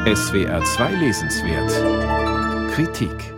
SWR 2 Lesenswert Kritik.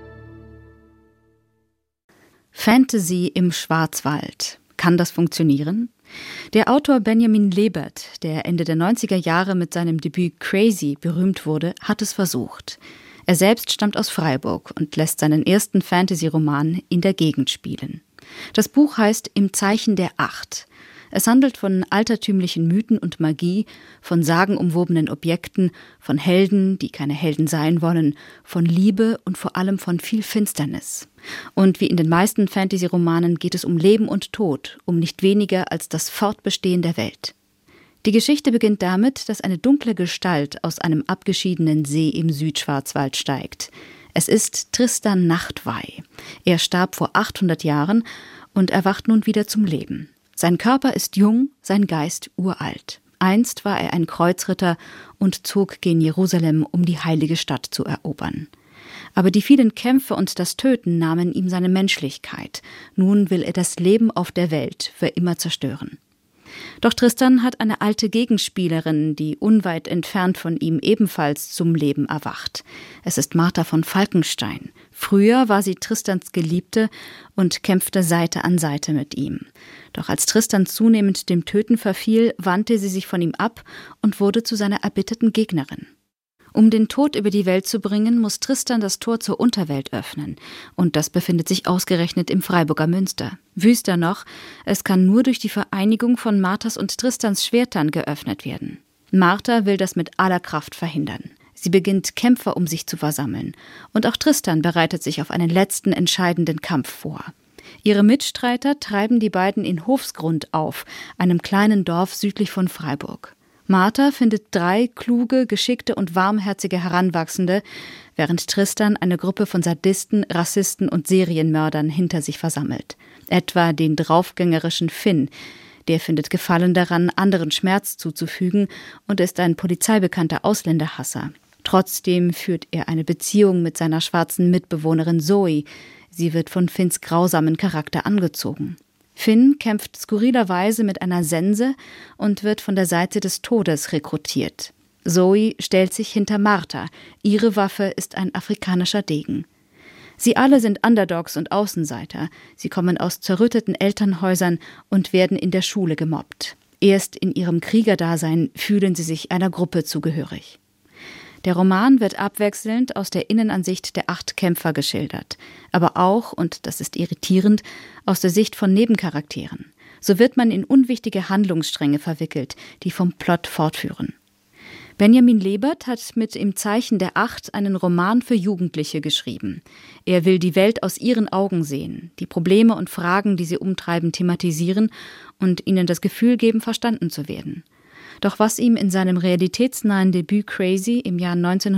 Fantasy im Schwarzwald. Kann das funktionieren? Der Autor Benjamin Lebert, der Ende der 90er Jahre mit seinem Debüt Crazy berühmt wurde, hat es versucht. Er selbst stammt aus Freiburg und lässt seinen ersten Fantasy-Roman in der Gegend spielen. Das Buch heißt Im Zeichen der Acht. Es handelt von altertümlichen Mythen und Magie, von sagenumwobenen Objekten, von Helden, die keine Helden sein wollen, von Liebe und vor allem von viel Finsternis. Und wie in den meisten Fantasy-Romanen geht es um Leben und Tod, um nicht weniger als das Fortbestehen der Welt. Die Geschichte beginnt damit, dass eine dunkle Gestalt aus einem abgeschiedenen See im Südschwarzwald steigt. Es ist Tristan Nachtweih. Er starb vor 800 Jahren und erwacht nun wieder zum Leben. Sein Körper ist jung, sein Geist uralt. Einst war er ein Kreuzritter und zog gen Jerusalem, um die heilige Stadt zu erobern. Aber die vielen Kämpfe und das Töten nahmen ihm seine Menschlichkeit. Nun will er das Leben auf der Welt für immer zerstören. Doch Tristan hat eine alte Gegenspielerin, die unweit entfernt von ihm ebenfalls zum Leben erwacht. Es ist Martha von Falkenstein. Früher war sie Tristans Geliebte und kämpfte Seite an Seite mit ihm. Doch als Tristan zunehmend dem Töten verfiel, wandte sie sich von ihm ab und wurde zu seiner erbitterten Gegnerin. Um den Tod über die Welt zu bringen, muss Tristan das Tor zur Unterwelt öffnen. Und das befindet sich ausgerechnet im Freiburger Münster. Wüster noch, es kann nur durch die Vereinigung von Marthas und Tristans Schwertern geöffnet werden. Martha will das mit aller Kraft verhindern. Sie beginnt, Kämpfer um sich zu versammeln. Und auch Tristan bereitet sich auf einen letzten entscheidenden Kampf vor. Ihre Mitstreiter treiben die beiden in Hofsgrund auf, einem kleinen Dorf südlich von Freiburg. Martha findet 3 kluge, geschickte und warmherzige Heranwachsende, während Tristan eine Gruppe von Sadisten, Rassisten und Serienmördern hinter sich versammelt. Etwa den draufgängerischen Finn. Der findet Gefallen daran, anderen Schmerz zuzufügen und ist ein polizeibekannter Ausländerhasser. Trotzdem führt er eine Beziehung mit seiner schwarzen Mitbewohnerin Zoe. Sie wird von Finns grausamen Charakter angezogen. Finn kämpft skurrilerweise mit einer Sense und wird von der Seite des Todes rekrutiert. Zoe stellt sich hinter Martha. Ihre Waffe ist ein afrikanischer Degen. Sie alle sind Underdogs und Außenseiter. Sie kommen aus zerrütteten Elternhäusern und werden in der Schule gemobbt. Erst in ihrem Kriegerdasein fühlen sie sich einer Gruppe zugehörig. Der Roman wird abwechselnd aus der Innenansicht der 8 Kämpfer geschildert, aber auch, und das ist irritierend, aus der Sicht von Nebencharakteren. So wird man in unwichtige Handlungsstränge verwickelt, die vom Plot fortführen. Benjamin Lebert hat mit Im Zeichen der Acht einen Roman für Jugendliche geschrieben. Er will die Welt aus ihren Augen sehen, die Probleme und Fragen, die sie umtreiben, thematisieren und ihnen das Gefühl geben, verstanden zu werden. Doch was ihm in seinem realitätsnahen Debüt Crazy im Jahr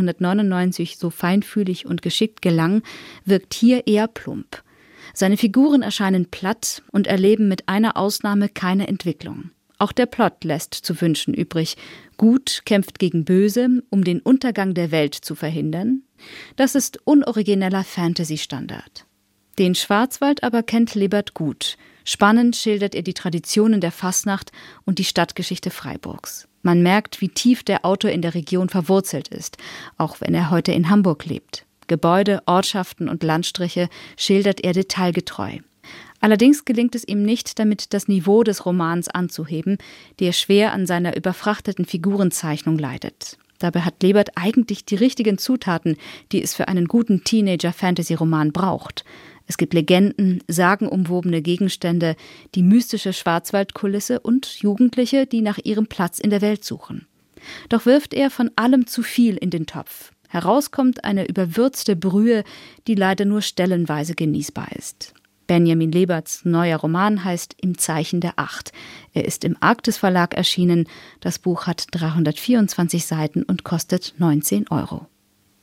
1999 so feinfühlig und geschickt gelang, wirkt hier eher plump. Seine Figuren erscheinen platt und erleben mit einer Ausnahme keine Entwicklung. Auch der Plot lässt zu wünschen übrig. Gut kämpft gegen Böse, um den Untergang der Welt zu verhindern. Das ist unorigineller Fantasy-Standard. Den Schwarzwald aber kennt Lebert gut. Spannend schildert er die Traditionen der Fasnacht und die Stadtgeschichte Freiburgs. Man merkt, wie tief der Autor in der Region verwurzelt ist, auch wenn er heute in Hamburg lebt. Gebäude, Ortschaften und Landstriche schildert er detailgetreu. Allerdings gelingt es ihm nicht, damit das Niveau des Romans anzuheben, der schwer an seiner überfrachteten Figurenzeichnung leidet. Dabei hat Lebert eigentlich die richtigen Zutaten, die es für einen guten Teenager-Fantasy-Roman braucht. Es gibt Legenden, sagenumwobene Gegenstände, die mystische Schwarzwaldkulisse und Jugendliche, die nach ihrem Platz in der Welt suchen. Doch wirft er von allem zu viel in den Topf. Herauskommt eine überwürzte Brühe, die leider nur stellenweise genießbar ist. Benjamin Leberts neuer Roman heißt Im Zeichen der Acht. Er ist im Arktis Verlag erschienen. Das Buch hat 324 Seiten und kostet 19 €.